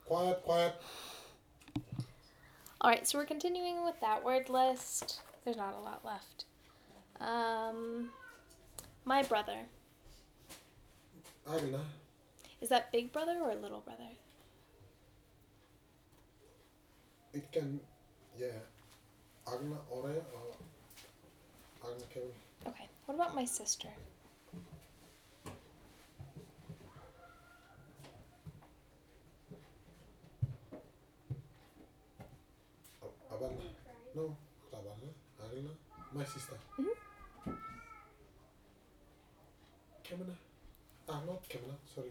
Quiet, quiet. All right, so we're continuing with that word list. There's not a lot left. My brother. Agna. Is that big brother or little brother? It can, yeah. Agna ore or Agna can. Okay, what about my sister? Abanna. No, Abanna. Agna. My sister. Kemana. Not Kemana, sorry.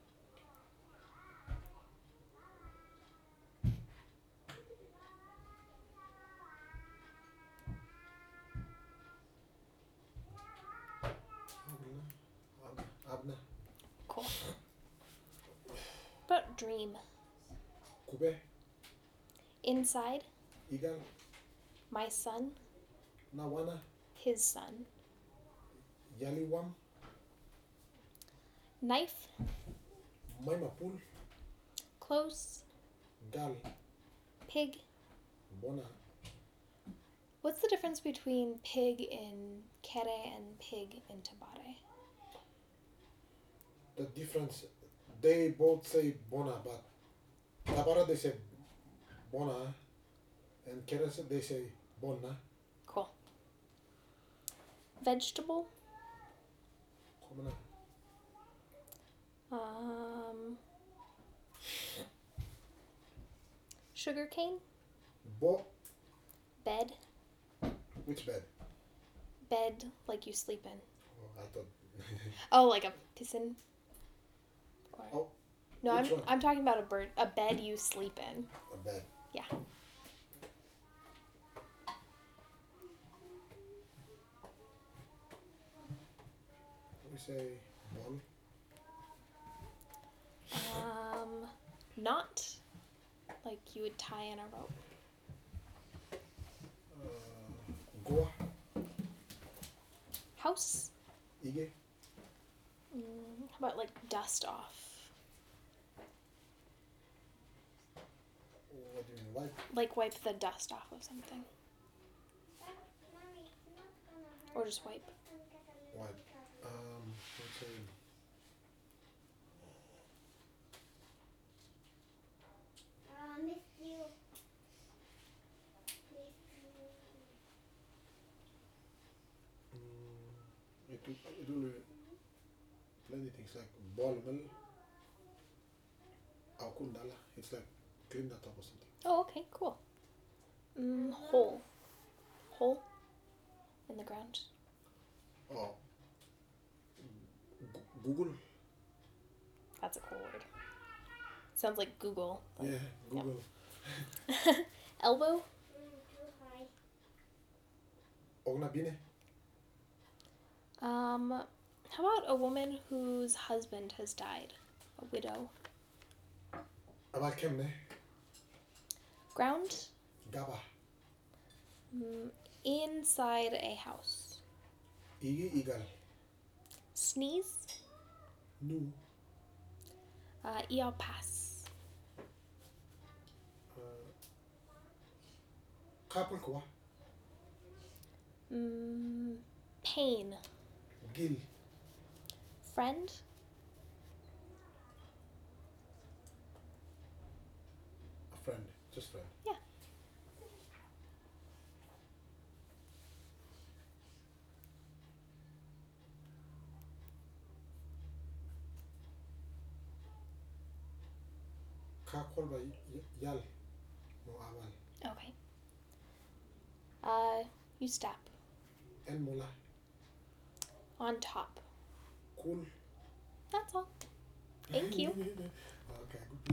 Abna. Cool. What about dream? Kube. Inside, Igal. my son, Nawana. his son. Yaliwam. Knife, Maimapul. close. Gal. Pig. Bona. What's the difference between pig in Kere and pig in Tabare? The difference, they both say Bona, but Tabara they say Bona, and Keres they say Bona. Cool. Vegetable. Komana. Sugar cane. Bo. Bed. Which bed? Bed like you sleep in. Oh, I thought. Oh, like a pissin. Or... Oh. No, Which one? I'm talking about a bed you sleep in. A bed. Yeah. We say ball. Knot. Like you would tie in a rope. Goa. House. Ige. How about like dust off? What do you mean? Wipe? Like wipe the dust off of something. Or just wipe. Wipe. Let's say. It will be plenty things like ball mill, aukundala. It's like clean that up or something. Oh, okay, cool. Hole. Hole in the ground. Oh. Google. That's a cool word. Sounds like Google. Yeah, Google. Yep. Elbow. Ognabine. How about a woman whose husband has died? A widow. About Kemne. Ground. Gaba. Inside a house. Igi Igal. Sneeze. Nu. Iau pass. Kapul kwa. Pain. Gil. Friend. A friend. Just friend. Yeah. Kakol ba yal. Mo awal. Okay. You step. En mula. On top. Cool. That's all. Thank you. Okay.